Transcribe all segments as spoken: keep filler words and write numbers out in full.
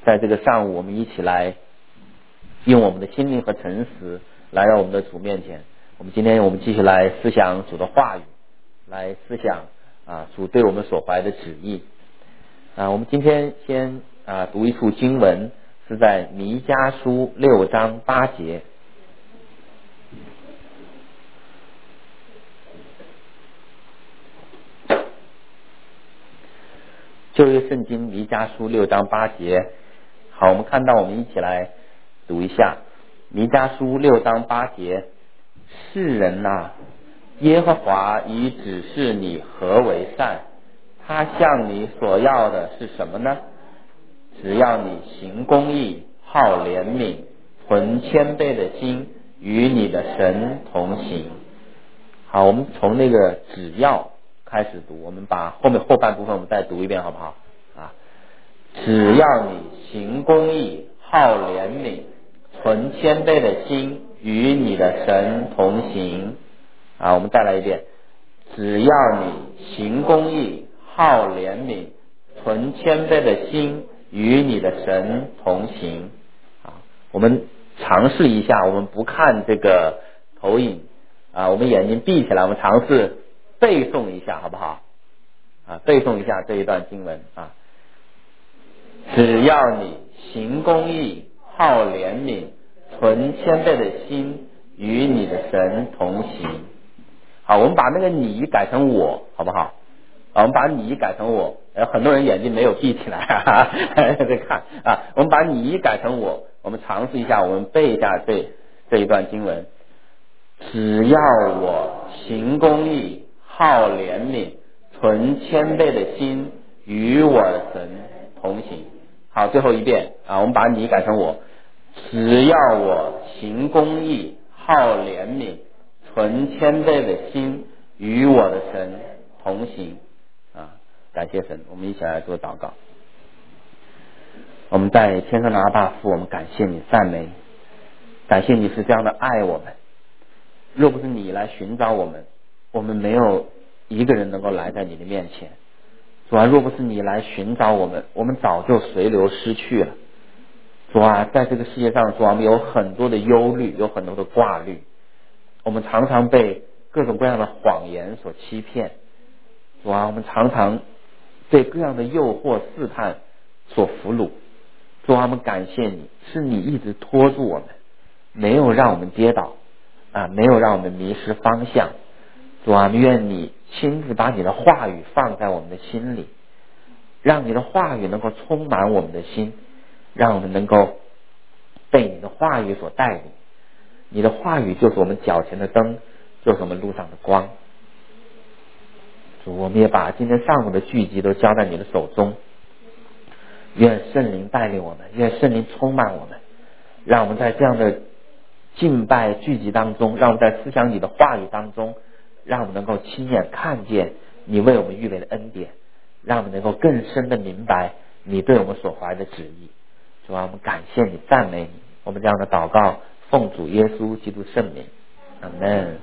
在这个上午，我们一起来用我们的心灵和诚实来到我们的主面前。我们今天我们继续来思想主的话语，来思想啊主对我们所怀的旨意啊。我们今天先啊读一处经文，是在弥迦书六章八节。旧约圣经弥迦书六章八节。好，我们看到，我们一起来读一下弥迦书六章八节。世人啊，耶和华已指示你何为善，他向你所要的是什么呢？只要你行公义，好怜悯，存谦卑的心，与你的神同行。好，我们从那个只要开始读，我们把后面后半部分我们再读一遍好不好啊？只要你行公义，好怜悯，存谦卑的心，与你的神同行啊！我们再来一遍，只要你行公义，好怜悯，存谦卑的心，与你的神同行啊！我们尝试一下，我们不看这个投影啊，我们眼睛闭起来，我们尝试背诵一下好不好啊？背诵一下这一段经文啊。只要你行公义，好怜悯，存谦卑的心，与你的神同行。好，我们把那个你改成我好不好啊？我们把你改成我，呃，很多人眼睛没有闭起来哈哈在看啊。我们把你改成我，我们尝试一下，我们背一下这这一段经文。只要我行公义，好怜悯，存谦卑的心，与我的神同行。好，最后一遍啊，我们把你改成我。只要我行公义，好怜悯，存谦卑的心，与我的神同行啊！感谢神，我们一起来做祷告。我们在天上的阿爸父，我们感谢你，赞美你，感谢你是这样的爱我们。若不是你来寻找我们，我们没有一个人能够来在你的面前。主啊，若不是你来寻找我们，我们早就随流失去了。主啊，在这个世界上，主啊，我们有很多的忧虑，有很多的挂虑，我们常常被各种各样的谎言所欺骗。主啊，我们常常被各样的诱惑试探所俘虏。主啊，我们感谢你，是你一直拖住我们，没有让我们跌倒啊，没有让我们迷失方向。主啊，愿你亲自把你的话语放在我们的心里，让你的话语能够充满我们的心，让我们能够被你的话语所带领。你的话语就是我们脚前的灯，就是我们路上的光。主，我们也把今天上午的聚集都交在你的手中，愿圣灵带领我们，愿圣灵充满我们，让我们在这样的敬拜聚集当中，让我们在思想你的话语当中，让我们能够亲眼看见你为我们预备的恩典，让我们能够更深的明白你对我们所怀的旨意。主啊，我们感谢你，赞美你。我们这样的祷告，奉主耶稣基督圣名，阿们。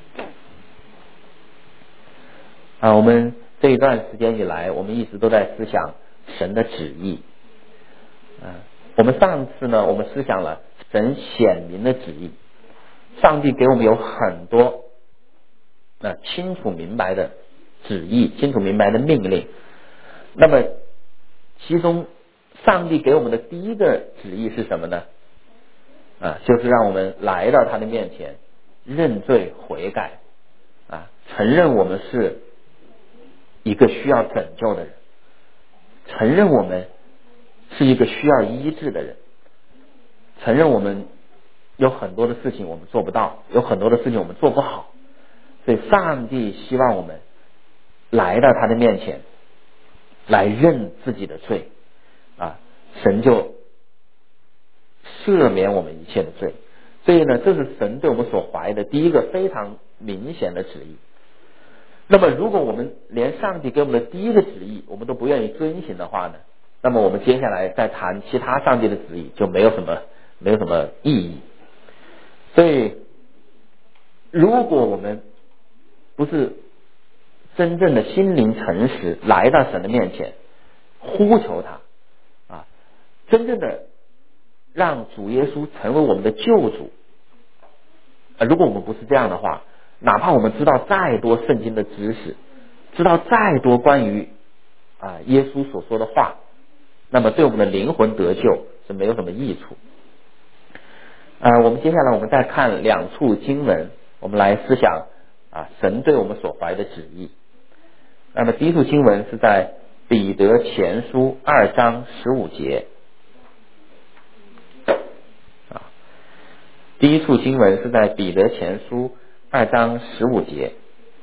啊，我们这一段时间以来，我们一直都在思想神的旨意。啊，我们上次呢，我们思想了神显明的旨意。上帝给我们有很多啊清楚明白的旨意，清楚明白的命令。那么其中上帝给我们的第一个旨意是什么呢？啊，就是让我们来到他的面前，认罪悔改啊，承认我们是一个需要拯救的人，承认我们是一个需要医治的人，承认我们有很多的事情我们做不到，有很多的事情我们做不好。所以上帝希望我们来到他的面前，来认自己的罪啊，神就赦免我们一切的罪。所以呢，这是神对我们所怀的第一个非常明显的旨意。那么如果我们连上帝给我们的第一个旨意我们都不愿意遵行的话呢，那么我们接下来再谈其他上帝的旨意就没有什么没有什么意义。所以如果我们不是真正的心灵诚实来到神的面前呼求他啊， 真正的让主耶稣成为我们的救主。呃，如果我们不是这样的话，哪怕我们知道再多圣经的知识，知道再多关于啊耶稣所说的话，那么对我们的灵魂得救是没有什么益处。啊，我们接下来我们再看两处经文，我们来思想啊神对我们所怀的旨意。那么第一处经文是在彼得前书二章十五节。啊，第一处经文是在彼得前书二章十五节。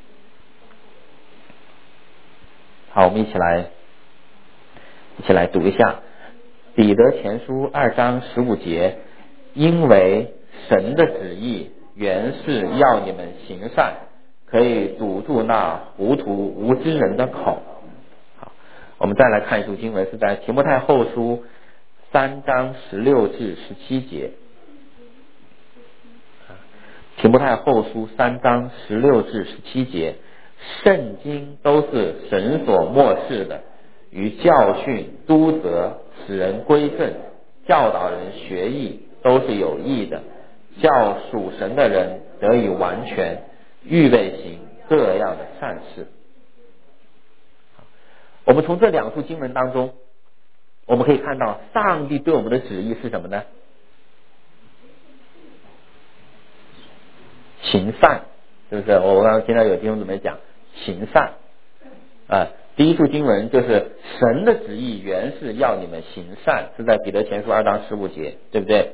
好，我们一起来一起来读一下彼得前书二章十五节。因为神的旨意原是要你们行善，可以堵住那糊涂无知人的口。好，我们再来看一处经文，是在提摩太后书三章十六至十七节。提摩太后书三章十六至十七节，圣经都是神所默示的，于教训、督责、使人归正、教导人学义，都是有益的，叫属神的人得以完全，预备行各样的善事。我们从这两处经文当中，我们可以看到上帝对我们的旨意是什么呢？行善，是不是？我刚刚听到有弟兄姊妹讲行善啊，第一处经文就是神的旨意原是要你们行善，是在彼得前书二章十五节，对不对？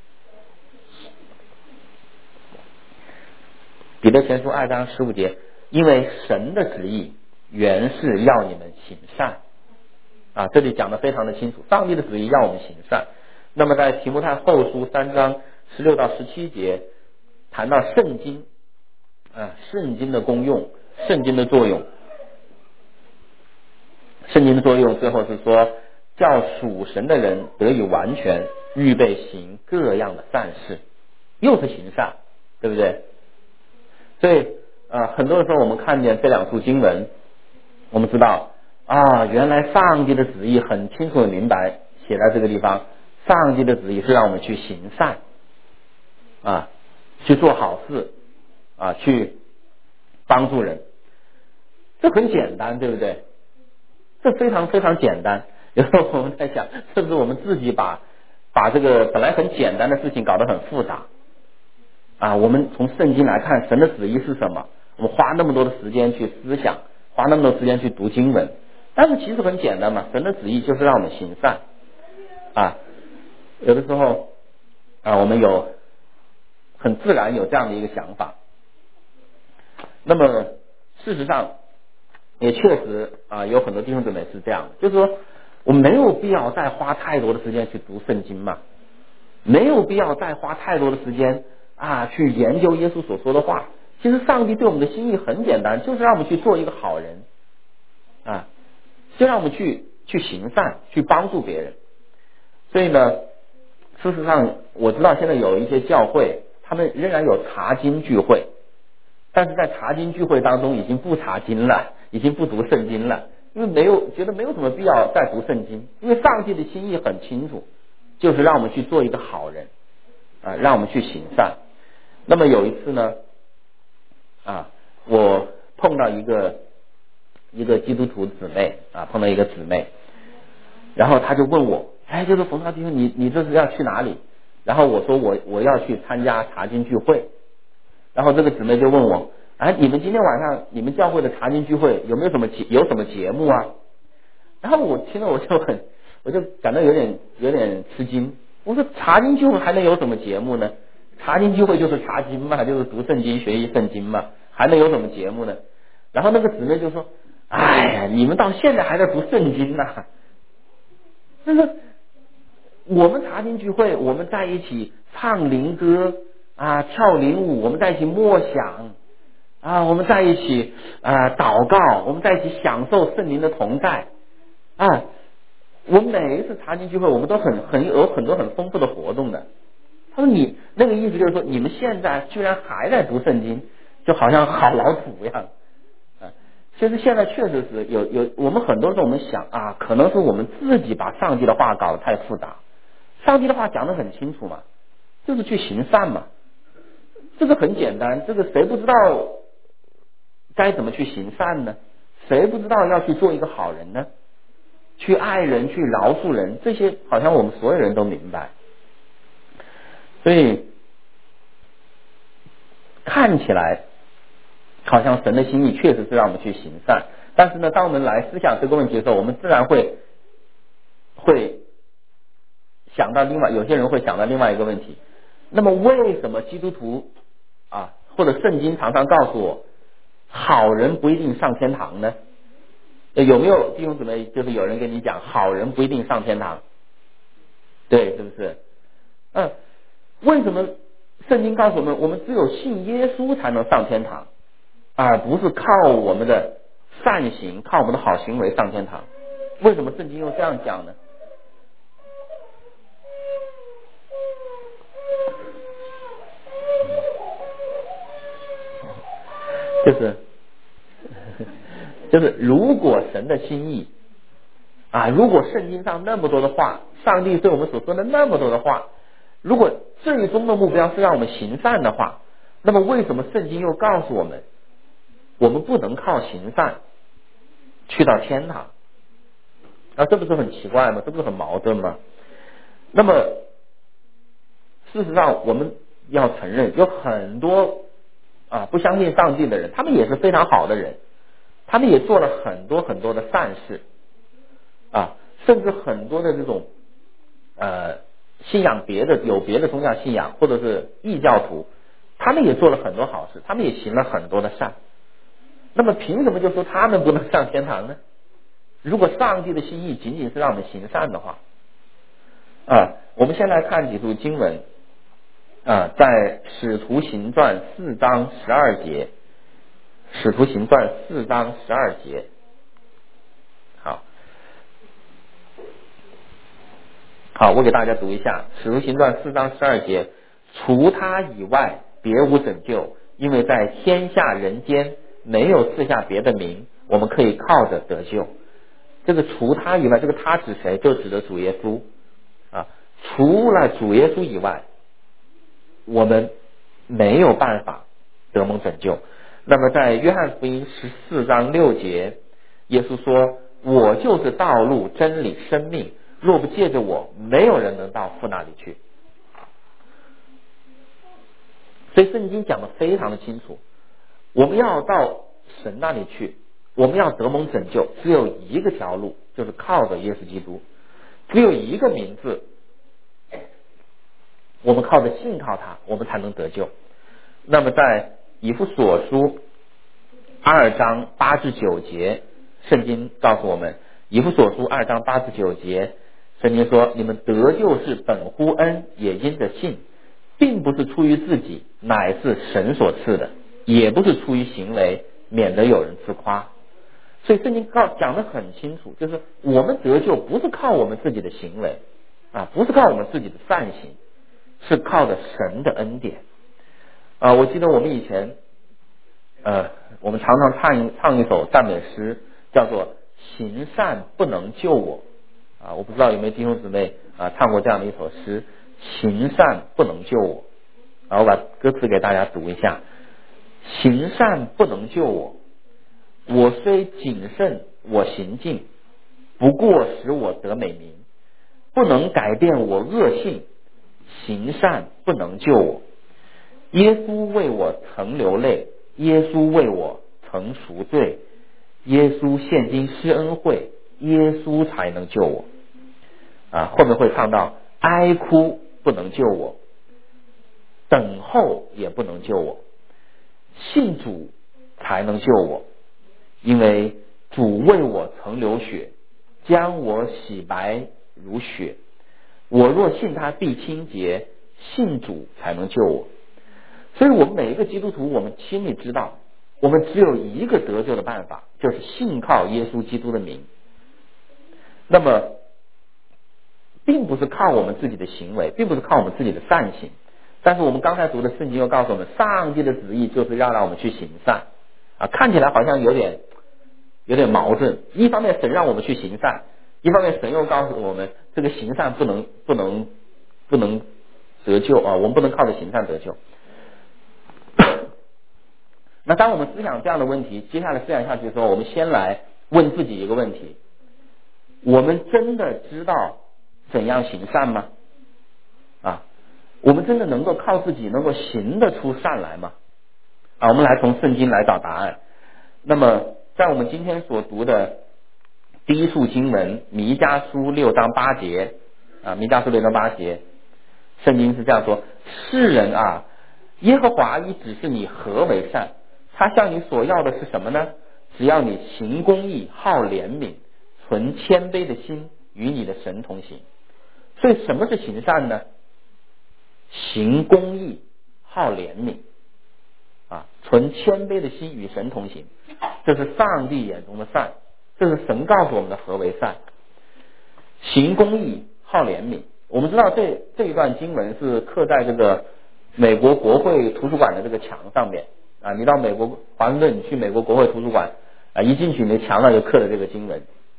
彼得前书二章十五节，因为神的旨意原是要你们行善啊，这里讲得非常的清楚，上帝的旨意要我们行善。那么在提摩太后书三章十六到十七节谈到圣经啊，圣经的功用，圣经的作用，圣经的作用最后是说叫属神的人得以完全，预备行各样的善事，又是行善，对不对？所以啊，很多的时候我们看见这两处经文，我们知道啊，原来上帝的旨意很清楚的明白写在这个地方，上帝的旨意是让我们去行善啊，去做好事啊，去帮助人，这很简单，对不对？这非常非常简单。有时候我们在想，是不是我们自己把把这个本来很简单的事情搞得很复杂啊？我们从圣经来看神的旨意是什么，我们花那么多的时间去思想，花那么多时间去读经文，但是其实很简单嘛，神的旨意就是让我们行善啊。有的时候啊，我们有很自然有这样的一个想法，那么事实上也确实啊，有很多弟兄姊妹是这样的，就是说我们没有必要再花太多的时间去读圣经嘛，没有必要再花太多的时间啊去研究耶稣所说的话。其实上帝对我们的心意很简单，就是让我们去做一个好人啊，就让我们去去行善，去帮助别人。所以呢，事实上我知道现在有一些教会，他们仍然有查经聚会，但是在查经聚会当中已经不查经了，已经不读圣经了，因为没有觉得没有什么必要再读圣经，因为上帝的心意很清楚，就是让我们去做一个好人啊，让我们去行善。那么有一次呢啊，我碰到一个一个基督徒姊妹啊，碰到一个姊妹，然后他就问我，哎，就是冯少弟兄，你你这是要去哪里？然后我说我我要去参加查经聚会。然后这个姊妹就问我，哎，你们今天晚上你们教会的查经聚会有没有什么节有什么节目啊？然后我听了我就很我就感到有点有点吃惊，我说查经聚会还能有什么节目呢？查经聚会就是查经嘛，就是读圣经学习圣经嘛，还能有什么节目呢？然后那个姊妹就说，哎呀，你们到现在还在读圣经呢、啊，就是我们查经聚会，我们在一起唱灵歌啊，跳灵舞，我们在一起默想啊，我们在一起啊祷告，我们在一起享受圣灵的同在啊。我们每一次查经聚会，我们都很很有很多很丰富的活动的。他说你那个意思就是说，你们现在居然还在读圣经，就好像好老土一样啊。其实现在确实是有有，我们很多时候我们想啊，可能是我们自己把上帝的话搞得太复杂， 上帝的话讲得很清楚嘛，就是去行善嘛，这个很简单，这个谁不知道该怎么去行善呢？谁不知道要去做一个好人呢？去爱人，去饶恕人，这些好像我们所有人都明白。所以看起来好像神的心意确实是让我们去行善，但是呢，当我们来思想这个问题的时候，我们自然会会想到另外，有些人会想到另外一个问题，那么为什么基督徒啊或者圣经常常告诉我好人不一定上天堂呢？有没有弟兄姊妹就是有人跟你讲好人不一定上天堂？对，是不是？嗯，为什么圣经告诉我们我们只有信耶稣才能上天堂，而不是靠我们的善行靠我们的好行为上天堂？为什么圣经又这样讲呢？就是就是如果神的心意啊，如果圣经上那么多的话，上帝对我们所说的那么多的话，如果最终的目标是让我们行善的话，那么为什么圣经又告诉我们我们不能靠行善去到天堂？啊，这不是很奇怪吗？这不是很矛盾吗？那么事实上我们要承认有很多啊不相信上帝的人，他们也是非常好的人，他们也做了很多很多的善事啊，甚至很多的这种呃信仰别的有别的宗教信仰或者是异教徒，他们也做了很多好事，他们也行了很多的善。那么凭什么就说他们不能上天堂呢？如果上帝的心意仅仅是让我们行善的话啊，我们先来看几处经文啊，在使徒行传四章十二节，使徒行传四章十二节，好，好，我给大家读一下使徒行传四章十二节，除他以外别无拯救，因为在天下人间没有赐下别的名我们可以靠着得救。这个除他以外，这个他指谁？就指的主耶稣啊，除了主耶稣以外我们没有办法得蒙拯救。那么在约翰福音十四章六节，耶稣说，我就是道路真理生命，若不借着我没有人能到父那里去。所以圣经讲得非常的清楚，我们要到神那里去，我们要得蒙拯救，只有一个条路，就是靠着耶稣基督，只有一个名字，我们靠着信靠他我们才能得救。那么在以弗所书二章八至九节，圣经告诉我们，以弗所书二章八至九节，圣经说，你们得救是本乎恩，也因着信，并不是出于自己，乃是神所赐的，也不是出于行为，免得有人自夸。所以圣经告讲得很清楚，就是我们得救不是靠我们自己的行为啊，不是靠我们自己的善行，是靠着神的恩典啊。我记得我们以前呃，我们常常唱一唱一首赞美诗，叫做行善不能救我啊。我不知道有没有弟兄姊妹啊唱过这样的一首诗，行善不能救我啊。我把歌词给大家读一下，行善不能救我，我虽谨慎我行径，不过使我得美名，不能改变我恶性，行善不能救我。耶稣为我曾流泪，耶稣为我曾赎罪，耶稣现今施恩惠，耶稣才能救我啊。后面会唱到，哀哭不能救我，等候也不能救我，信主才能救我，因为主为我曾流血，将我洗白如雪，我若信他必清洁，信主才能救我。所以我们每一个基督徒，我们心里知道，我们只有一个得救的办法，就是信靠耶稣基督的名。那么并不是靠我们自己的行为，并不是靠我们自己的善行，但是我们刚才读的圣经又告诉我们，上帝的旨意就是要让我们去行善啊，看起来好像有点有点矛盾。一方面神让我们去行善，一方面神又告诉我们这个行善不能不能不能得救啊，我们不能靠着行善得救。那当我们思想这样的问题，接下来思想下去的时候，我们先来问自己一个问题：我们真的知道怎样行善吗？啊，我们真的能够靠自己能够行得出善来吗？啊，我们来从圣经来找答案。那么在我们今天所读的第一处经文弥迦书六章八节啊，弥迦书六章八节，圣经是这样说：世人啊，耶和华已指示你何为善，他向你所要的是什么呢？只要你行公义，好怜悯，存谦卑的心，与你的神同行。所以什么是行善呢？行公义，好怜悯啊，存谦卑的心，与神同行，这是上帝眼中的善，这是神告诉我们的何为善。行公义，好怜悯。我们知道这这一段经文是刻在这个美国国会图书馆的这个墙上面啊，你到美国华盛顿，你去美国国会图书馆啊，一进去你的墙上就刻了这个经文。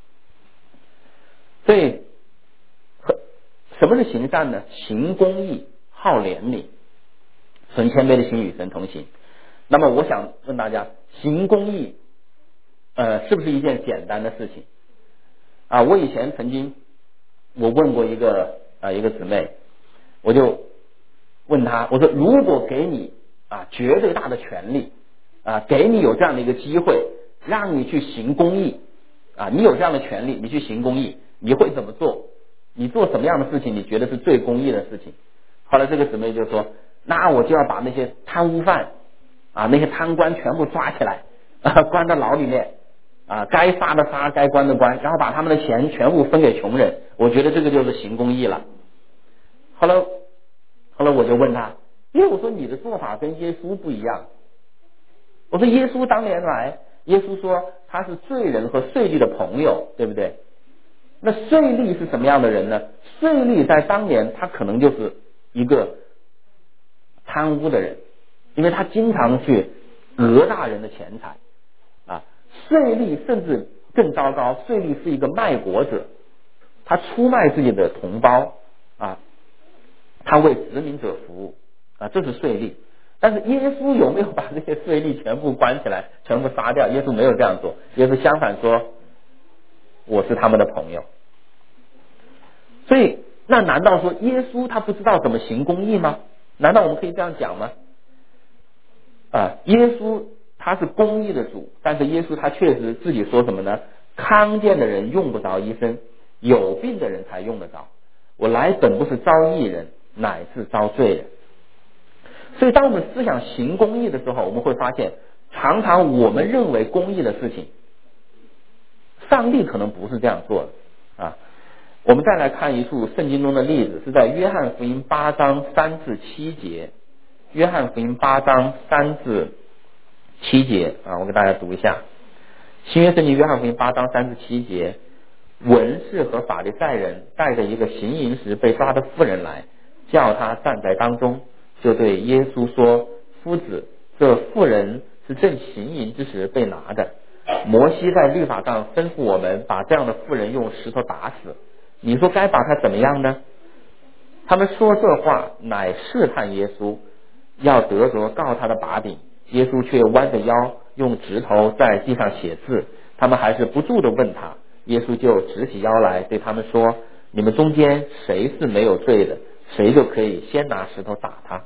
所以什么是行善呢？行公义，好怜悯，存谦卑的心，与神同行。那么我想问大家，行公义呃是不是一件简单的事情啊？我以前曾经我问过一个啊一个姊妹，我就问她，我说如果给你啊绝对大的权利啊，给你有这样的一个机会，让你去行公义啊，你有这样的权利，你去行公义，你会怎么做？你做什么样的事情你觉得是最公义的事情？后来这个姊妹就说，那我就要把那些贪污犯啊，那些贪官全部抓起来啊，关到牢里面啊，该杀的杀，该关的关，然后把他们的钱全部分给穷人，我觉得这个就是行公义了。后来后来我就问他，因为我说你的做法跟耶稣不一样。我说耶稣当年来，耶稣说他是罪人和税吏的朋友，对不对？那税吏是什么样的人呢？税吏在当年他可能就是一个贪污的人，因为他经常去讹大人的钱财啊。税吏甚至更糟糕，税吏是一个卖国者，他出卖自己的同胞啊，他为殖民者服务啊，这是税吏。但是耶稣有没有把这些税吏全部关起来，全部杀掉？耶稣没有这样做，耶稣相反说，我是他们的朋友。所以那难道说耶稣他不知道怎么行公义吗？难道我们可以这样讲吗？啊，耶稣他是公义的主，但是耶稣他确实自己说什么呢？康健的人用不着医生，有病的人才用得着。我来本不是招义人，乃是招罪人。所以当我们思想行公义的时候，我们会发现常常我们认为公义的事情，上帝可能不是这样做的啊。我们再来看一处圣经中的例子，是在约翰福音八章三至七节。约翰福音八章三至七节啊，我给大家读一下。新约圣经约翰福音八章三至七节，文士和法利赛人带着一个行淫时被抓的妇人来，叫他站在当中，就对耶稣说：夫子，这妇人是正行淫之时被拿的。摩西在律法上吩咐我们把这样的妇人用石头打死，你说该把他怎么样呢？他们说这话乃试探耶稣，要得着告他的把柄。耶稣却弯着腰用指头在地上写字，他们还是不住地问他。耶稣就直起腰来对他们说：你们中间谁是没有罪的，谁就可以先拿石头打他。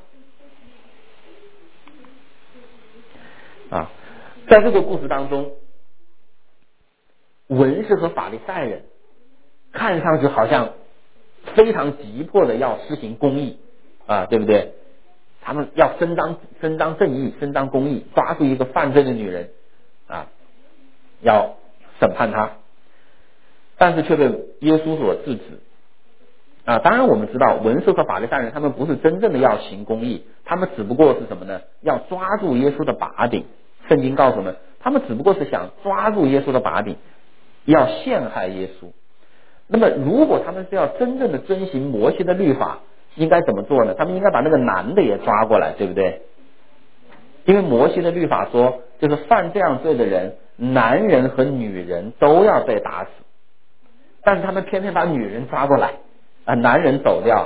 啊，在这个故事当中，文士和法利赛人看上去好像非常急迫的要施行公义啊，对不对？他们要伸张伸张正义，伸张公义，抓住一个犯罪的女人啊，要审判她，但是却被耶稣所制止啊。当然我们知道文士和法利赛人他们不是真正的要行公义，他们只不过是什么呢？要抓住耶稣的把柄。圣经告诉我们，他们只不过是想抓住耶稣的把柄，要陷害耶稣。那么如果他们是要真正的遵行摩西的律法，应该怎么做呢？他们应该把那个男的也抓过来，对不对？因为摩西的律法说，就是犯这样罪的人，男人和女人都要被打死。但是他们偏偏把女人抓过来啊，男人走掉，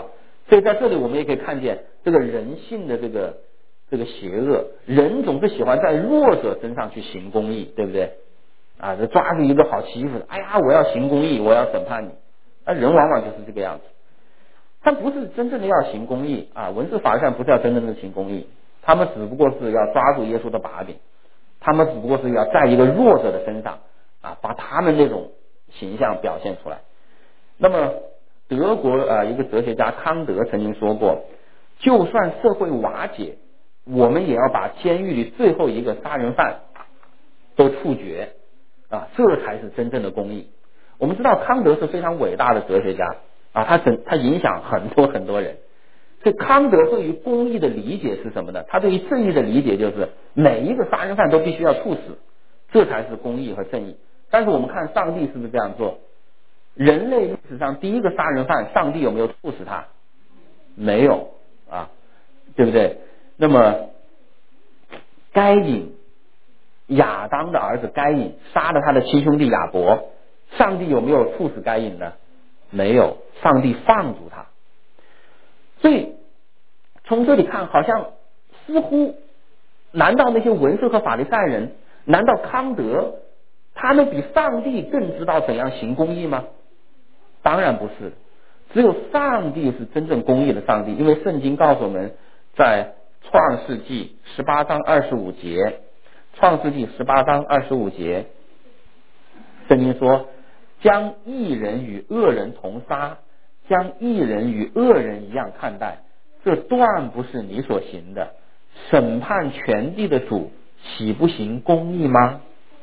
所以在这里我们也可以看见这个人性的这个这个邪恶，人总是喜欢在弱者身上去行公义，对不对？啊，这抓住一个好欺负的，哎呀，我要行公义，我要审判你。那人往往就是这个样子，他不是真正的要行公义啊，文士法利赛人不是要真正的行公义，他们只不过是要抓住耶稣的把柄，他们只不过是要在一个弱者的身上啊，把他们那种形象表现出来。那么德国啊一个哲学家康德曾经说过，就算社会瓦解，我们也要把监狱里最后一个杀人犯都处决啊，这才是真正的公义。我们知道康德是非常伟大的哲学家啊，他整他影响很多很多人。所以康德对于公义的理解是什么呢？他对于正义的理解就是每一个杀人犯都必须要处死，这才是公义和正义。但是我们看上帝是不是这样做？人类历史上第一个杀人犯，上帝有没有处死他？没有啊，对不对？那么该隐，亚当的儿子该隐杀了他的亲兄弟亚伯，上帝有没有处死该隐呢？没有，上帝放逐他。所以从这里看，好像似乎，难道那些文士和法利赛人，难道康德他们比上帝更知道怎样行公义吗？当然不是，只有上帝是真正公义的上帝。因为圣经告诉我们，在创世纪十八章二十五节，创世纪十八章二十五节，圣经说，将义人与恶人同杀，将义人与恶人一样看待，这断不是你所行的。审判全地的主岂不行公义吗？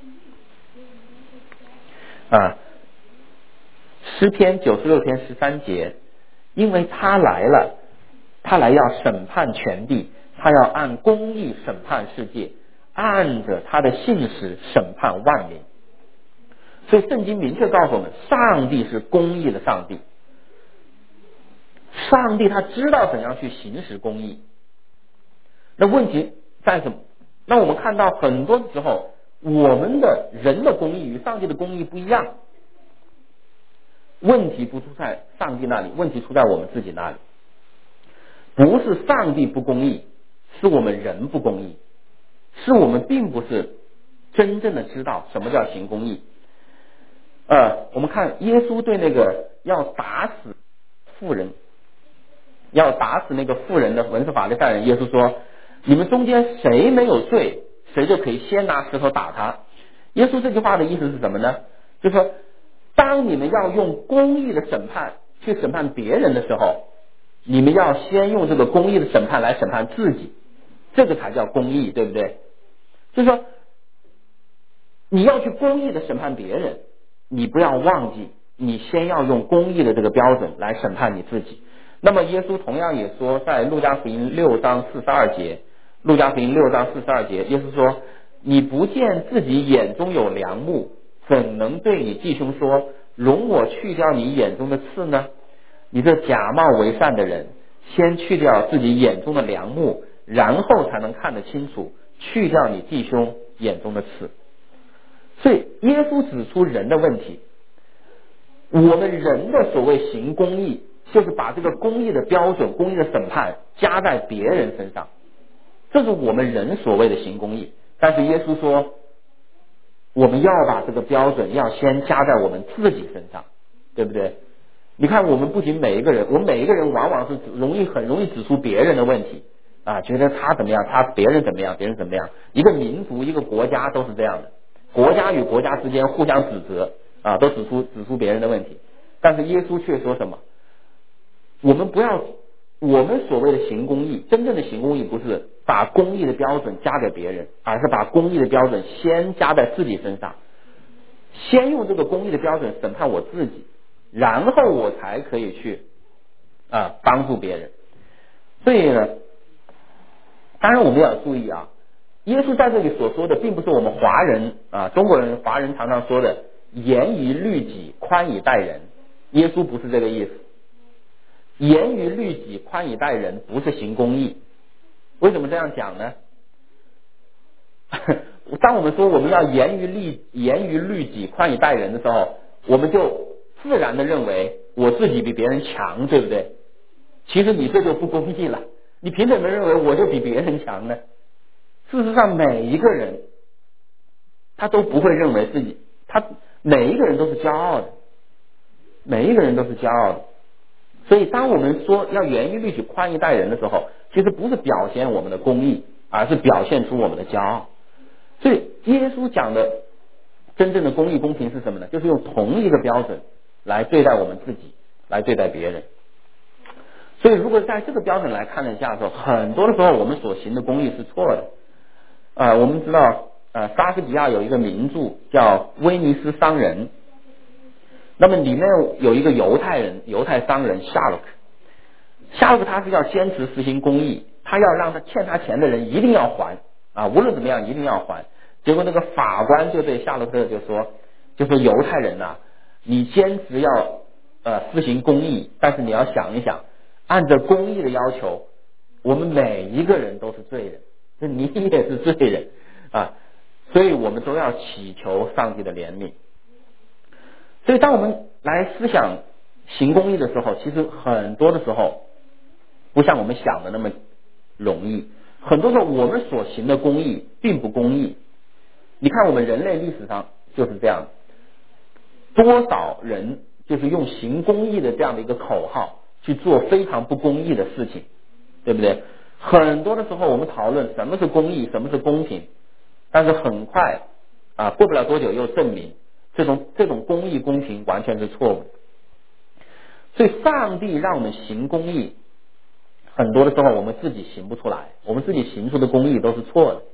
啊，诗篇九十六篇十三节，因为他来了，他来要审判全地，他要按公义审判世界，按着他的信实审判万民。所以圣经明确告诉我们，上帝是公义的上帝，上帝他知道怎样去行使公义。那问题在什么？那我们看到很多时候，我们的人的公义与上帝的公义不一样。问题不出在上帝那里，问题出在我们自己那里。不是上帝不公义，是我们人不公义，是我们并不是真正的知道什么叫行公义。呃，我们看耶稣对那个要打死妇人，要打死那个妇人的文士法利赛人，耶稣说，你们中间谁没有罪，谁就可以先拿石头打他。耶稣这句话的意思是什么呢？就是说，当你们要用公义的审判去审判别人的时候，你们要先用这个公义的审判来审判自己，这个才叫公义，对不对？就是说，你要去公义的审判别人，你不要忘记，你先要用公义的这个标准来审判你自己。那么耶稣同样也说，在路加福音六章四十二节，路加福音六章四十二节，耶稣说，你不见自己眼中有梁木，怎能对你弟兄说，容我去掉你眼中的刺呢？你这假冒为善的人，先去掉自己眼中的梁木，然后才能看得清楚，去掉你弟兄眼中的刺。所以耶稣指出人的问题，我们人的所谓行公义，就是把这个公义的标准、公义的审判加在别人身上，这是我们人所谓的行公义。但是耶稣说，我们要把这个标准要先加在我们自己身上，对不对？你看，我们不仅每一个人，我们每一个人往往是容易很容易指出别人的问题啊，觉得他怎么样，他别人怎么样，别人怎么样。一个民族、一个国家都是这样的，国家与国家之间互相指责啊，都指出指出别人的问题。但是耶稣却说什么？我们不要，我们所谓的行公义，真正的行公义不是把公义的标准加给别人，而是把公义的标准先加在自己身上，先用这个公义的标准审判我自己，然后我才可以去啊帮助别人。所以呢，当然我们要注意啊，耶稣在这里所说的并不是我们华人啊中国人华人常常说的严于律己，宽以待人。耶稣不是这个意思。严于律己，宽以待人，不是行公义。为什么这样讲呢？当我们说我们要严于律严于律己，宽以待人的时候，我们就自然的认为我自己比别人强，对不对？ 其实你这就不公义了。你凭什么认为我就比别人强呢？事实上，每一个人他都不会认为自己，他每一个人都是骄傲的，每一个人都是骄傲的。所以，当我们说要严于律己、宽以待人的时候，其实不是表现我们的公义，而是表现出我们的骄傲。所以，耶稣讲的真正的公义、公平是什么呢？就是用同一个标准来对待我们自己，来对待别人。所以，如果在这个标准来看了一下的时候，很多的时候我们所行的公义是错的。啊、呃，我们知道，呃，莎士比亚有一个名著叫《威尼斯商人》。那么里面有一个犹太人，犹太商人夏洛克，夏洛克他是要坚持实行公义，他要让他欠他钱的人一定要还啊，无论怎么样一定要还。结果那个法官就对夏洛克就说，就说犹太人呐、啊，你坚持要呃实行公义，但是你要想一想，按照公义的要求，我们每一个人都是罪人，就你也是罪人啊，所以我们都要祈求上帝的怜悯。所以当我们来思想行公义的时候，其实很多的时候不像我们想的那么容易，很多时候我们所行的公义并不公义。你看我们人类历史上就是这样，多少人就是用行公义的这样的一个口号去做非常不公义的事情，对不对？很多的时候我们讨论什么是公义，什么是公平，但是很快啊，过不了多久又证明这种这种公义公平完全是错误。所以上帝让我们行公义，很多的时候我们自己行不出来，我们自己行出的公义都是错的。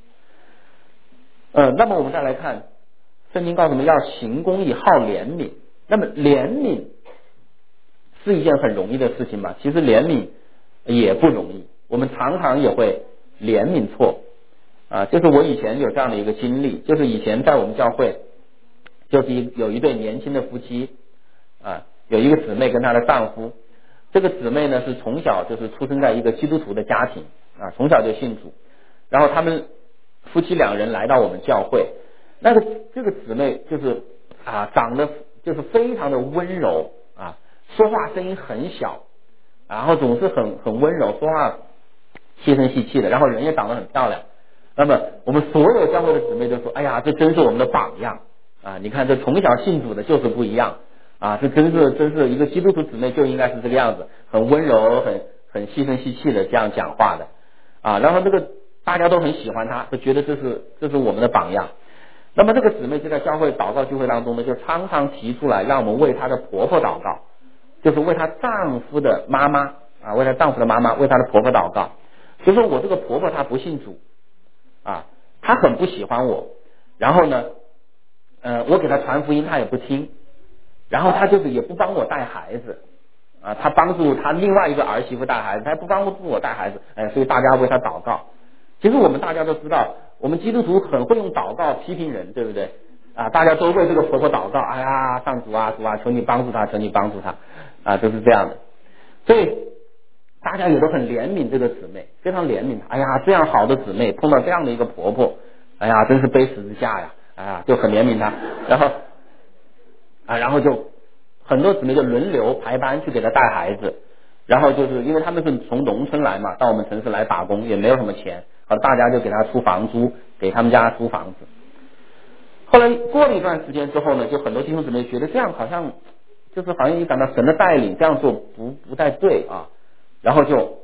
呃，那么我们再来看，圣经告诉我们要行公义，好怜悯。那么怜悯是一件很容易的事情吗？其实怜悯也不容易，我们常常也会怜悯错啊。就是我以前有这样的一个经历，就是以前在我们教会，就是一有一对年轻的夫妻啊，有一个姊妹跟她的丈夫，这个姊妹呢是从小就是出生在一个基督徒的家庭啊，从小就信主，然后他们夫妻两人来到我们教会，那个这个姊妹就是啊长得就是非常的温柔啊，说话声音很小，然后总是很很温柔，说话细声细气的，然后人也长得很漂亮。那么我们所有教会的姊妹都说，哎呀，这真是我们的榜样啊！你看这从小信主的就是不一样啊，这真是真是一个基督徒姊妹就应该是这个样子，很温柔，很很细声细气的这样讲话的啊。然后这个大家都很喜欢她，都觉得这是这是我们的榜样。那么这个姊妹就在教会祷告聚会当中呢，就常常提出来让我们为她的婆婆祷告，就是为她丈夫的妈妈啊，为她丈夫的妈妈，为她的婆婆祷告。就说我这个婆婆她不信主啊，她很不喜欢我，然后呢，呃，我给她传福音她也不听，然后她就是也不帮我带孩子啊，她帮助她另外一个儿媳妇带孩子，她不帮助我带孩子，哎，所以大家为她祷告。其实我们大家都知道，我们基督徒很会用祷告批评人，对不对啊？大家都为这个婆婆祷告，哎呀，上主啊主啊，求你帮助她，求你帮助她啊，都是这样的。所以大家也都很怜悯这个姊妹，非常怜悯她。哎呀，这样好的姊妹碰到这样的一个婆婆，哎呀，真是背十字架呀！哎呀，就很怜悯她。然后啊，然后就很多姊妹就轮流排班去给她带孩子。然后就是因为他们是从农村来嘛，到我们城市来打工，也没有什么钱，啊，大家就给他出房租，给他们家租房子。后来过了一段时间之后呢，就很多弟兄姊妹觉得这样好像就是好像一感到神的带领，这样做不不太对啊，然后就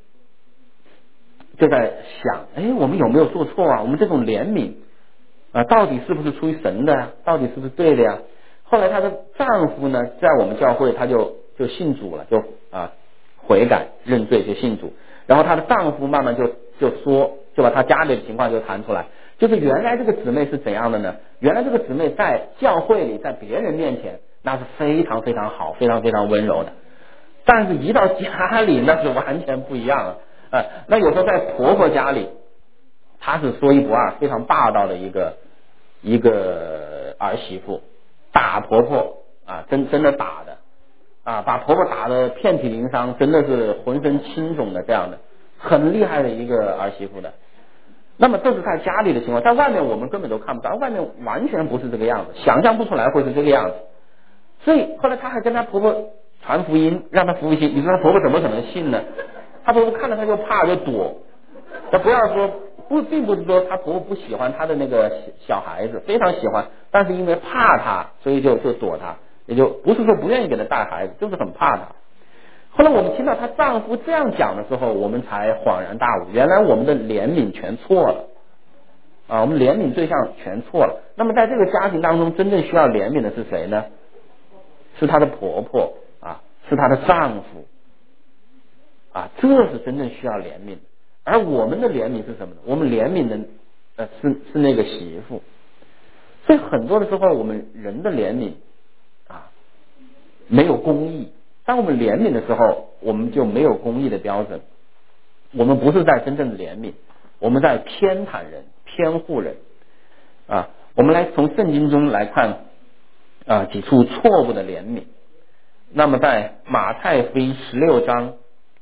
就在想，哎，我们有没有做错啊？我们这种怜悯啊，到底是不是出于神的呀？到底是不是对的呀？后来她的丈夫呢，在我们教会他就就信主了，就啊。悔改认罪就信主，然后她的丈夫慢慢就就说，就把她家里的情况就谈出来，就是原来这个姊妹是怎样的呢？原来这个姊妹在教会里，在别人面前那是非常非常好，非常非常温柔的，但是一到家里那是完全不一样了。呃，那有时候在婆婆家里，她是说一不二，非常霸道的一个一个儿媳妇，打婆婆啊，真真的打的。啊，把婆婆打得遍体鳞伤，真的是浑身青肿的这样的，很厉害的一个儿媳妇的。那么这是在家里的情况，在外面我们根本都看不到，外面完全不是这个样子，想象不出来会是这个样子。所以后来她还跟她婆婆传福音，让她服务信，你说她婆婆怎么可能信呢？她婆婆看到她就怕就躲。那不要说不，并不是说她婆婆不喜欢她的那个小孩子，非常喜欢，但是因为怕她，所以就就躲她，也就不是说不愿意给她带孩子，就是很怕她。后来我们听到她丈夫这样讲的时候，我们才恍然大悟，原来我们的怜悯全错了啊！我们怜悯对象全错了。那么在这个家庭当中，真正需要怜悯的是谁呢？是她的婆婆啊，是她的丈夫啊，这是真正需要怜悯的。而我们的怜悯是什么呢？我们怜悯的呃是是那个媳妇。所以很多的时候，我们人的怜悯啊没有公义。当我们怜悯的时候，我们就没有公义的标准。我们不是在真正的怜悯，我们在偏袒人、偏护人啊。我们来从圣经中来看啊几处错误的怜悯。那么在马太福音十六章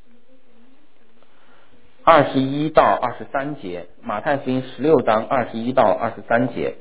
二十一到二十三节，马太福音十六章二十一到二十三节，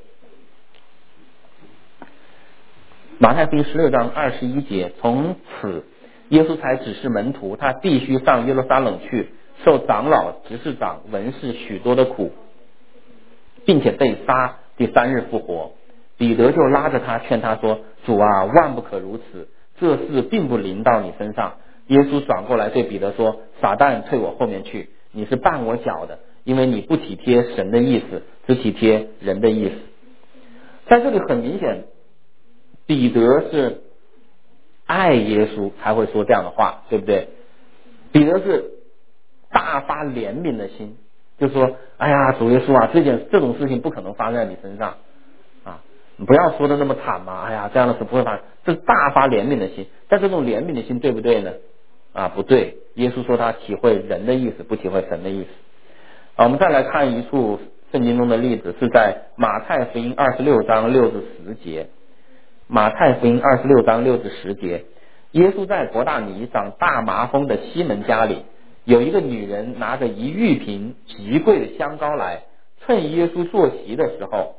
马太福音十六章二十一节，从此耶稣才指示门徒，他必须上耶路撒冷去，受长老、执事长、文士许多的苦，并且被杀，第三日复活。彼得就拉着他劝他说：主啊，万不可如此，这事并不临到你身上。耶稣转过来对彼得说：撒旦，退我后面去，你是绊我脚的，因为你不体贴神的意思，只体贴人的意思。在这里很明显，彼得是爱耶稣才会说这样的话，对不对？彼得是大发怜悯的心，就说：哎呀，主耶稣啊，这件这种事情不可能发生在你身上啊，你不要说的那么惨嘛，哎呀，这样的事不会发生，这是大发怜悯的心。但这种怜悯的心对不对呢？啊，不对。耶稣说他体会人的意思，不体会神的意思。啊，我们再来看一处圣经中的例子，是在马太福音二十六章六至十节。马太福音二十六章六至十节，耶稣在伯大尼长大麻风的西门家里，有一个女人拿着一玉瓶极贵的香膏来，趁耶稣坐席的时候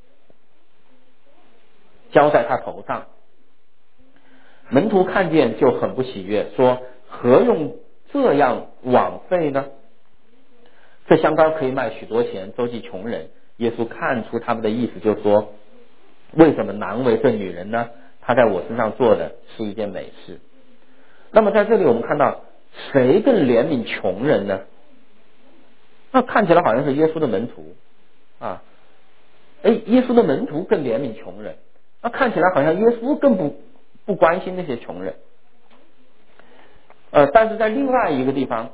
浇在他头上。门徒看见就很不喜悦，说：何用这样枉费呢？这香膏可以卖许多钱，周济穷人。耶稣看出他们的意思，就说：为什么难为这女人呢？她在我身上做的是一件美事。那么在这里我们看到，谁更怜悯穷人呢？那看起来好像是耶稣的门徒啊，哎，耶稣的门徒更怜悯穷人，那看起来好像耶稣更不不关心那些穷人。呃，但是在另外一个地方，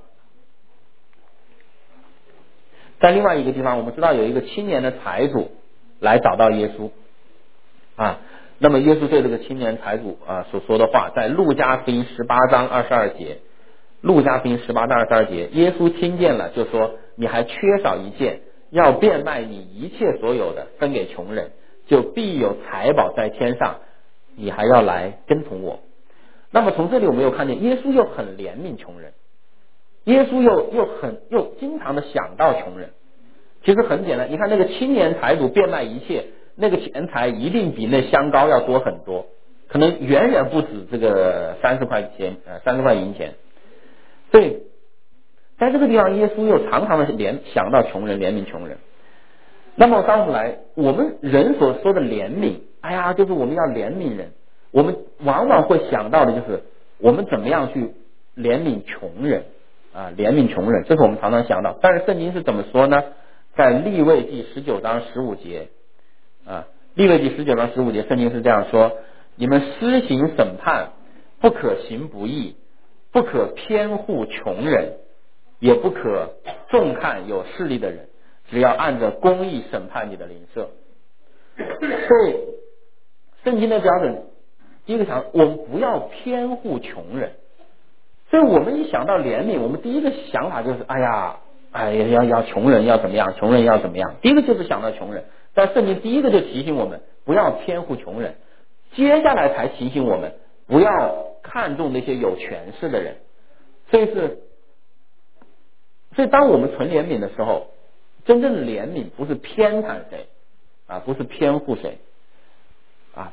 在另外一个地方，我们知道有一个青年的财主来找到耶稣啊。那么耶稣对这个青年财主啊所说的话，在路加福音十八章二十二节，路加福音十八章二十二节，耶稣听见了，就说：你还缺少一件，要变卖你一切所有的，分给穷人，就必有财宝在天上，你还要来跟从我。那么从这里我们又看见，耶稣又很怜悯穷人，耶稣又又很又经常的想到穷人。其实很简单，你看那个青年财主变卖一切，那个钱财一定比那香膏要多很多，可能远远不止这个三十块钱呃三十块银钱。所以在这个地方，耶稣又常常的怜想到穷人，怜悯穷人。那么当我们来，我们人所说的怜悯，哎呀，就是我们要怜悯人，我们往往会想到的就是我们怎么样去怜悯穷人啊，怜悯穷人，这是我们常常想到。但是圣经是怎么说呢？在利未记十九章十五节啊，利未记十九章十五节，圣经是这样说：你们施行审判，不可行不义，不可偏护穷人，也不可重看有势力的人，只要按着公义审判你的邻舍。所以圣经的标准，第一个想，我们不要偏护穷人。所以我们一想到怜悯，我们第一个想法就是，哎呀，哎呀，要要穷人要怎么样，穷人要怎么样，第一个就是想到穷人。但圣经第一个就提醒我们不要偏护穷人，接下来才提醒我们不要看重那些有权势的人。所以是，所以当我们存怜悯的时候，真正的怜悯不是偏袒谁啊，不是偏护谁啊，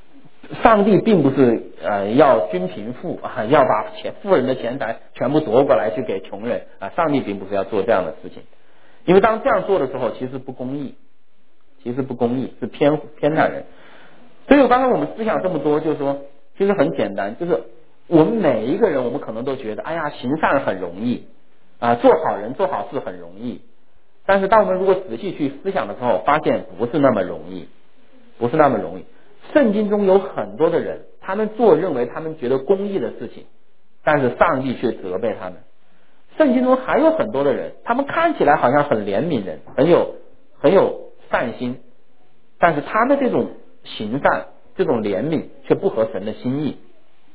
上帝并不是呃要均贫富啊，要把钱富人的钱财全部夺过来去给穷人啊，上帝并不是要做这样的事情，因为当这样做的时候，其实不公义，其实不公义，是偏偏袒人。所以我刚才我们思想这么多，就是说，其实很简单，就是我们每一个人，我们可能都觉得，哎呀，行善很容易啊，做好人做好事很容易，但是当我们如果仔细去思想的时候，发现不是那么容易，不是那么容易。圣经中有很多的人，他们做认为他们觉得公义的事情，但是上帝却责备他们。圣经中还有很多的人，他们看起来好像很怜悯人，很有很有善心，但是他的这种行善，这种怜悯却不合神的心意。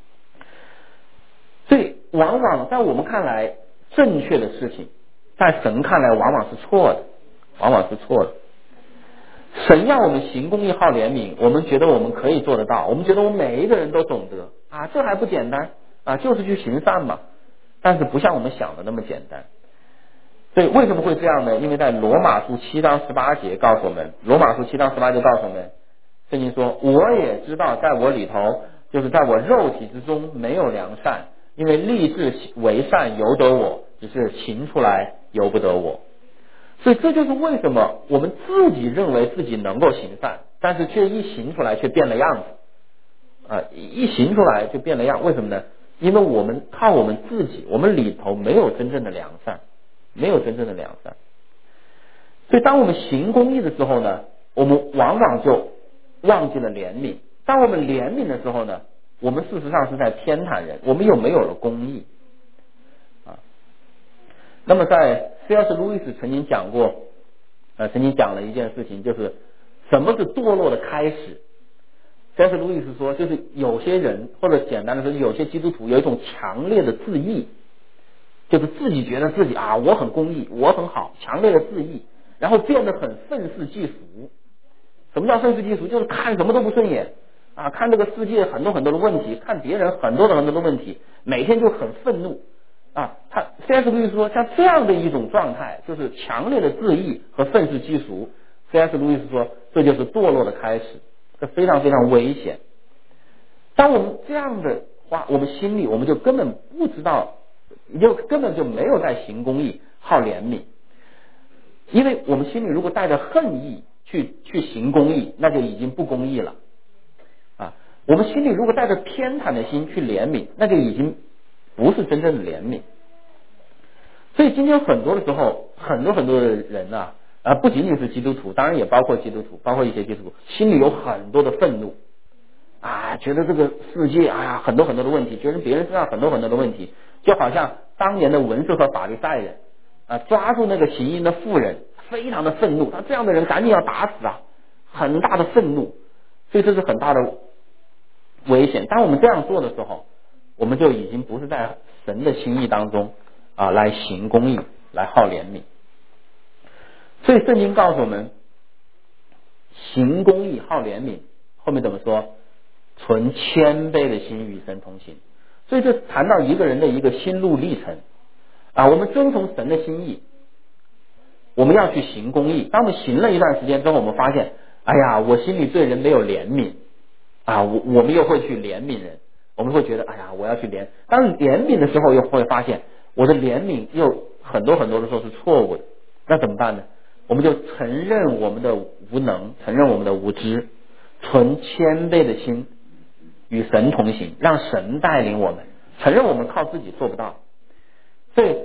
所以往往在我们看来正确的事情，在神看来往往是错的，往往是错的。神要我们行公义好怜悯，我们觉得我们可以做得到，我们觉得我们每一个人都懂得啊，这还不简单啊，就是去行善嘛。但是不像我们想的那么简单。所以为什么会这样呢？因为在罗马书七章十八节告诉我们，罗马书七章十八节告诉我们，圣经说，我也知道在我里头，就是在我肉体之中没有良善，因为立志为善由得我，只是行出来由不得我。所以这就是为什么我们自己认为自己能够行善，但是却一行出来却变了样子啊！一行出来就变了样，为什么呢？因为我们靠我们自己，我们里头没有真正的良善，没有真正的良善。所以当我们行公义的时候呢，我们往往就忘记了怜悯。当我们怜悯的时候呢，我们事实上是在偏袒人，我们又没有了公义啊。那么在 C S 路易斯曾经讲过，呃，曾经讲了一件事情，就是什么是堕落的开始。C S 路易斯说，就是有些人，或者简单的说，有些基督徒有一种强烈的自义，就是自己觉得自己啊，我很公义，我很好，强烈的自义，然后变得很愤世嫉俗。什么叫愤世嫉俗？就是看什么都不顺眼啊，看这个世界很多很多的问题，看别人很多很多的问题，每天就很愤怒啊。他 C S 路易斯说，像这样的一种状态，就是强烈的自义和愤世嫉俗。C S 路易斯说，这就是堕落的开始，这非常非常危险。当我们这样的话，我们心里我们就根本不知道，就根本就没有在行公义好怜悯，因为我们心里如果带着恨意去去行公义，那就已经不公义了啊。我们心里如果带着偏袒的心去怜悯，那就已经不是真正的怜悯。所以今天很多的时候，很多很多的人啊，啊，不仅仅是基督徒，当然也包括基督徒，包括一些基督徒，心里有很多的愤怒啊，觉得这个世界哎呀很多很多的问题，觉得别人身上很多很多的问题，就好像当年的文士和法利赛人啊，抓住那个行淫的妇人，非常的愤怒，他这样的人赶紧要打死啊，很大的愤怒，所以这是很大的危险。当我们这样做的时候，我们就已经不是在神的心意当中啊来行公义，来好怜悯。所以圣经告诉我们，行公义好怜悯，后面怎么说？存谦卑的心与神同行。所以这谈到一个人的一个心路历程啊，我们遵从神的心意，我们要去行公义。当我们行了一段时间之后，我们发现，哎呀，我心里对人没有怜悯啊，我我们又会去怜悯人，我们会觉得，哎呀，我要去怜。当怜悯的时候，又会发现我的怜悯又很多很多的时候是错误的，那怎么办呢？我们就承认我们的无能，承认我们的无知，存谦卑的心与神同行，让神带领我们，承认我们靠自己做不到。所以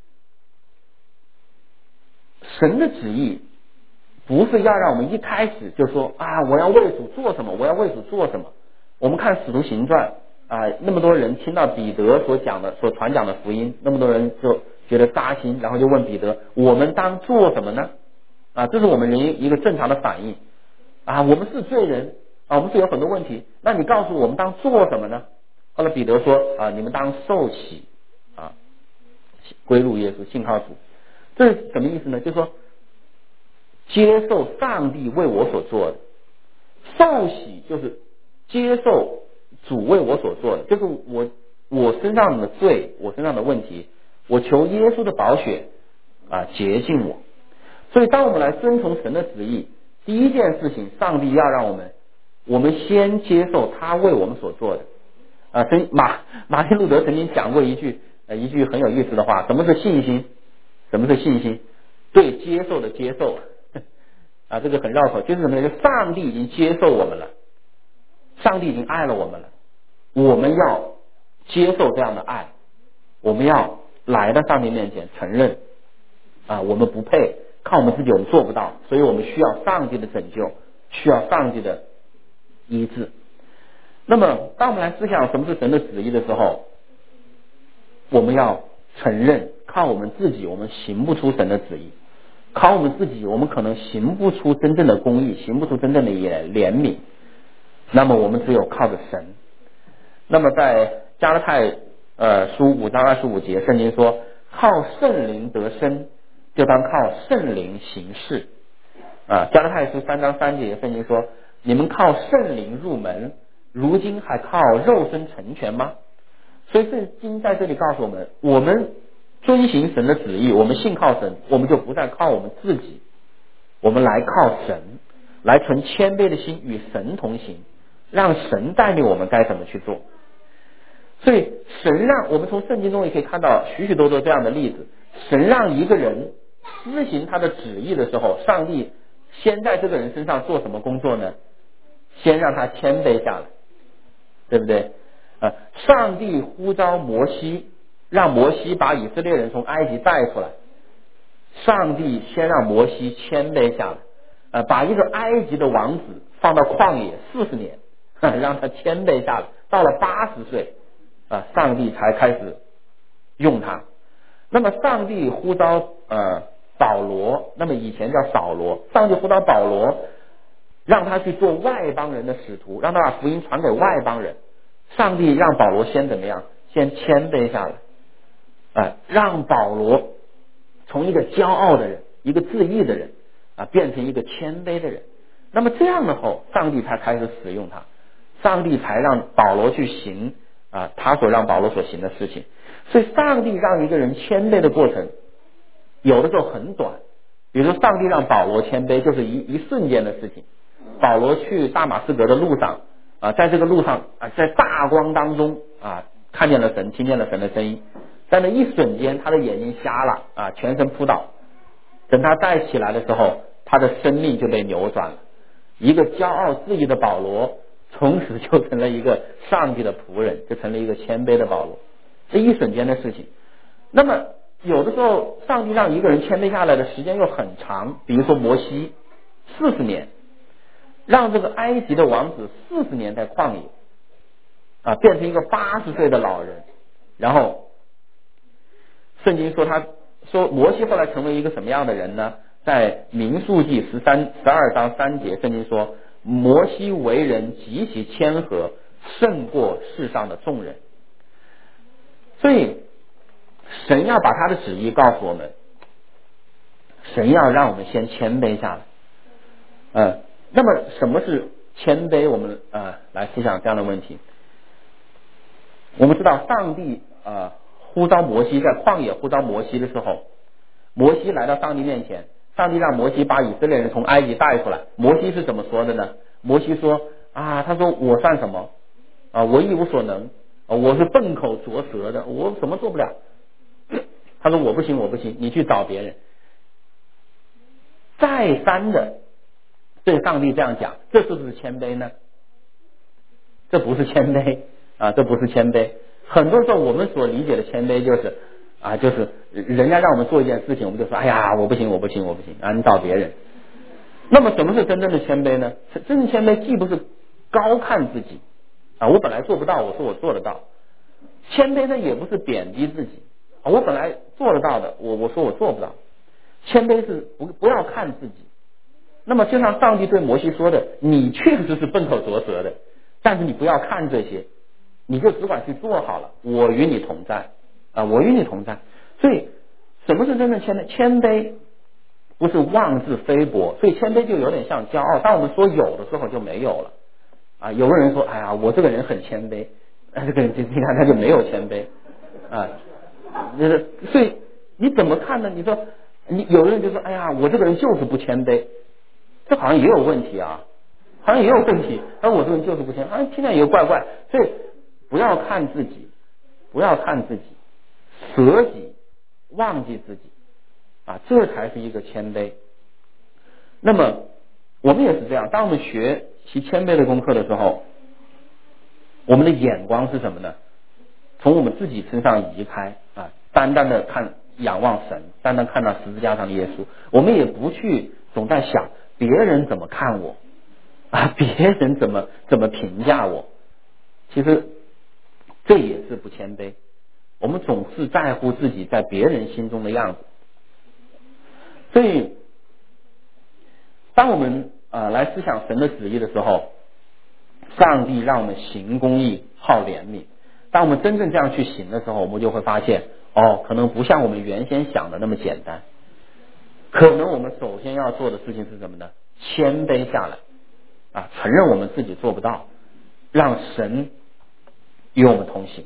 神的旨意不是要让我们一开始就说啊，我要为主做什么，我要为主做什么。我们看使徒行传啊，那么多人听到彼得所讲的所传讲的福音，那么多人就觉得扎心，然后就问彼得，我们当做什么呢？啊，这是我们人一个正常的反应啊，我们是罪人啊，我们是有很多问题，那你告诉我们当做什么呢？后来彼得说啊，你们当受洗啊，归入耶稣，信靠主。这是什么意思呢？就是说接受上帝为我所做的，受洗就是接受主为我所做的，就是我我身上的罪，我身上的问题，我求耶稣的宝血啊洁净我。所以当我们来遵从神的旨意，第一件事情，上帝要让我们我们先接受他为我们所做的。啊，曾马马丁路德曾经讲过一句呃一句很有意思的话，什么是信心？什么是信心？对接受的接受啊，这个很绕口，就是什么呢？就上帝已经接受我们了，上帝已经爱了我们了，我们要接受这样的爱，我们要来到上帝面前承认啊，我们不配，靠我们自己我们做不到，所以我们需要上帝的拯救，需要上帝的医治。那么当我们来思想什么是神的旨意的时候，我们要承认靠我们自己我们行不出神的旨意，靠我们自己我们可能行不出真正的公义，行不出真正的怜悯，那么我们只有靠着神。那么在加拉太呃书五章二十五节，圣经说靠圣灵得生，就当靠圣灵行事啊。加拉太书三章三节，圣经说你们靠圣灵入门，如今还靠肉身成全吗？所以圣经在这里告诉我们，我们遵行神的旨意，我们信靠神，我们就不再靠我们自己，我们来靠神，来存谦卑的心与神同行，让神带领我们该怎么去做。所以神让我们从圣经中也可以看到许许多多这样的例子，神让一个人施行他的旨意的时候，上帝先在这个人身上做什么工作呢？先让他谦卑下来，对不对？呃，上帝呼召摩西，让摩西把以色列人从埃及带出来，上帝先让摩西谦卑下来，呃，把一个埃及的王子放到旷野四十年，让他谦卑下来，到了八十岁啊，上帝才开始用他。那么上帝呼召呃保罗，那么以前叫扫罗，上帝呼召保罗，让他去做外邦人的使徒，让他把福音传给外邦人。上帝让保罗先怎么样？先谦卑下来，啊，让保罗从一个骄傲的人，一个自义的人啊，变成一个谦卑的人。那么这样的后，上帝才开始使用他，上帝才让保罗去行啊他所让保罗所行的事情。所以上帝让一个人谦卑的过程，有的时候很短。比如说上帝让保罗谦卑，就是一一瞬间的事情。保罗去大马士革的路上啊，在这个路上啊，在大光当中啊，看见了神，听见了神的声音，在那一瞬间，他的眼睛瞎了啊，全身扑倒。等他再起来的时候，他的生命就被扭转了。一个骄傲自义的保罗，从此就成了一个上帝的仆人，就成了一个谦卑的保罗。这一瞬间的事情。那么有的时候，上帝让一个人谦卑下来的时间又很长，比如说摩西四十年。让这个埃及的王子四十年在旷野啊，变成一个八十岁的老人。然后圣经说他说摩西后来成为一个什么样的人呢？在民数记十三十二章三节，圣经说摩西为人极其谦和，胜过世上的众人。所以神要把他的旨意告诉我们，神要让我们先谦卑下来。嗯，那么什么是谦卑？我们呃来思想这样的问题。我们知道上帝呃呼召摩西，在旷野呼召摩西的时候，摩西来到上帝面前，上帝让摩西把以色列人从埃及带出来。摩西是怎么说的呢？摩西说啊，他说我算什么啊？我一无所能，啊、我是笨口拙舌的，我什么做不了。他说我不行，我不行，你去找别人。再三的对上帝这样讲，这是不是谦卑呢？这不是谦卑啊，这不是谦卑。很多时候我们所理解的谦卑就是啊，就是人家让我们做一件事情，我们就说哎呀，我不行，我不行，我不行啊，你找别人。那么什么是真正的谦卑呢？真正谦卑既不是高看自己啊，我本来做不到，我说我做得到。谦卑呢也不是贬低自己啊，我本来做得到的，我我说我做不到。谦卑是不不要看自己。那么就像上帝对摩西说的，你确实是笨口拙舌的，但是你不要看这些，你就只管去做好了，我与你同在啊，我与你同在。所以什么是真正谦卑？谦卑不是妄自菲薄，所以谦卑就有点像骄傲。当我们说有的时候就没有了啊。有个人说哎呀，我这个人很谦卑，啊、这个人你看他就没有谦卑啊。所以你怎么看呢？你说你有的人就说哎呀，我这个人就是不谦卑，这好像也有问题啊， 好像也有问题，而我这个人就是不行，好像听起来也怪怪。所以不要看自己，不要看自己，舍己，忘记自己啊，这才是一个谦卑。那么我们也是这样，当我们学习谦卑的功课的时候，我们的眼光是什么呢？从我们自己身上移开啊，单单的看仰望神，单单看到十字架上的耶稣，我们也不去总在想别人怎么看我啊，别人怎么怎么评价我。其实这也是不谦卑，我们总是在乎自己在别人心中的样子。所以当我们呃来思想神的旨意的时候，上帝让我们行公义，好怜悯。当我们真正这样去行的时候，我们就会发现，哦，可能不像我们原先想的那么简单。可能我们首先要做的事情是什么呢？谦卑下来啊，承认我们自己做不到，让神与我们同行。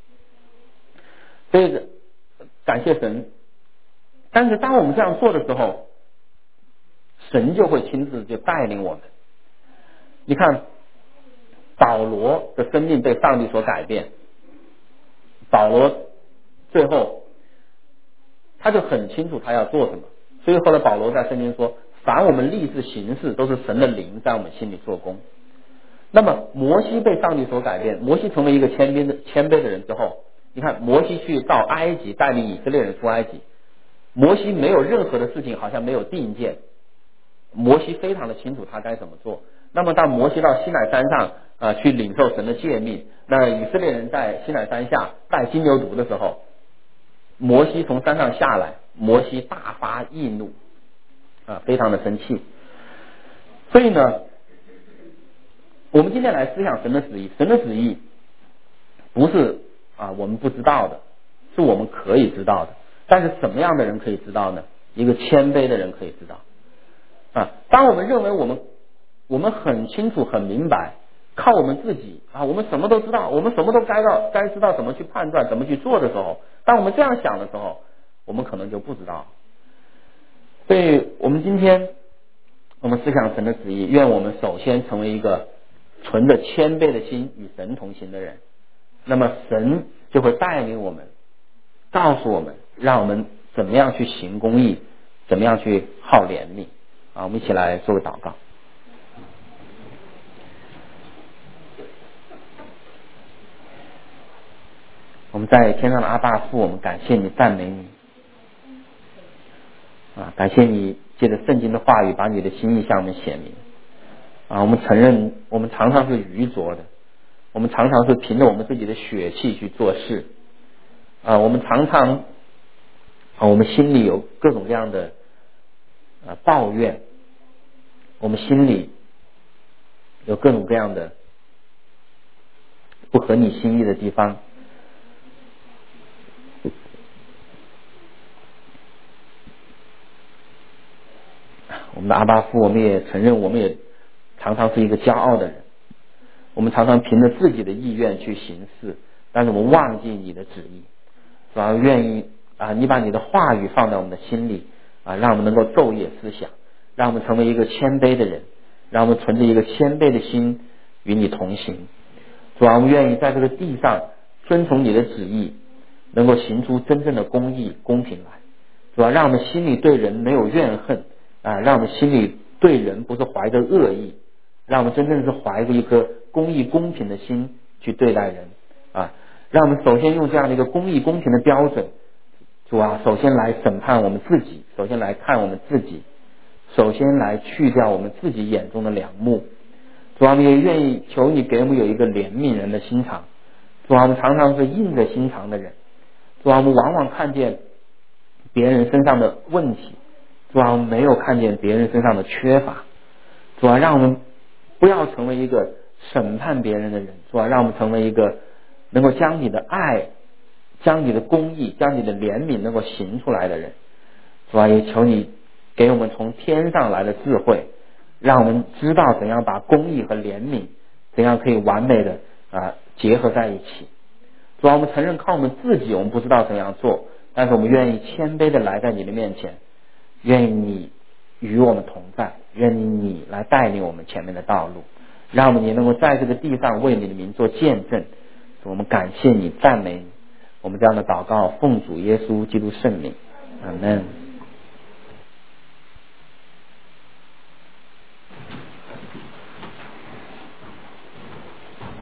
所以感谢神。但是当我们这样做的时候，神就会亲自就带领我们。你看保罗的生命被上帝所改变，保罗最后他就很清楚他要做什么，所以后来保罗在圣经说，凡我们立志行事，都是神的灵在我们心里做工。那么摩西被上帝所改变，摩西成为一个谦卑的谦卑的人之后，你看摩西去到埃及带领以色列人出埃及，摩西没有任何的事情好像没有定见，摩西非常的清楚他该怎么做。那么当摩西到西乃山上呃去领受神的诫命，那以色列人在西乃山下拜金牛犊的时候，摩西从山上下来，摩西大发易怒啊，非常的生气。所以呢，我们今天来思想神的旨意，神的旨意不是啊我们不知道的，是我们可以知道的。但是什么样的人可以知道呢？一个谦卑的人可以知道啊。当我们认为我们我们很清楚很明白，靠我们自己啊，我们什么都知道，我们什么都该到该知道怎么去判断怎么去做的时候，当我们这样想的时候，我们可能就不知道。所以我们今天我们思想神的旨意，愿我们首先成为一个存着谦卑的心与神同行的人，那么神就会带领我们，告诉我们，让我们怎么样去行公义，怎么样去好怜悯啊。我们一起来做个祷告。我们在天上的阿爸父，我们感谢你，赞美你啊！感谢你借着圣经的话语，把你的心意向我们显明啊！我们承认，我们常常是愚拙的，我们常常是凭着我们自己的血气去做事啊！我们常常啊，我们心里有各种各样的啊抱怨，我们心里有各种各样的不合你心意的地方。我们的阿爸父，我们也承认，我们也常常是一个骄傲的人，我们常常凭着自己的意愿去行事，但是我们忘记你的旨意，主要愿意啊，你把你的话语放在我们的心里啊，让我们能够昼夜思想，让我们成为一个谦卑的人，让我们存着一个谦卑的心与你同行。主要我们愿意在这个地上遵从你的旨意，能够行出真正的公义公平来。主要让我们心里对人没有怨恨啊，让我们心里对人不是怀着恶意，让我们真正是怀着一颗公义公平的心去对待人啊，让我们首先用这样的一个公义公平的标准，主啊，首先来审判我们自己，首先来看我们自己，首先来去掉我们自己眼中的梁木。主啊，我们也愿意求你给我们有一个怜悯人的心肠。主啊，我们常常是硬着心肠的人。主啊，我们往往看见别人身上的问题，主啊，我们没有看见别人身上的缺乏。主啊，让我们不要成为一个审判别人的人。主啊，让我们成为一个能够将你的爱，将你的公义，将你的怜悯能够行出来的人。主啊，也求你给我们从天上来的智慧，让我们知道怎样把公义和怜悯怎样可以完美的啊结合在一起。主啊，我们承认靠我们自己我们不知道怎样做，但是我们愿意谦卑的来在你的面前，愿意你与我们同在，愿你你来带领我们前面的道路，让我们也能够在这个地上为你的名做见证。我们感谢你，赞美你。我们这样的祷告奉主耶稣基督圣名，阿们。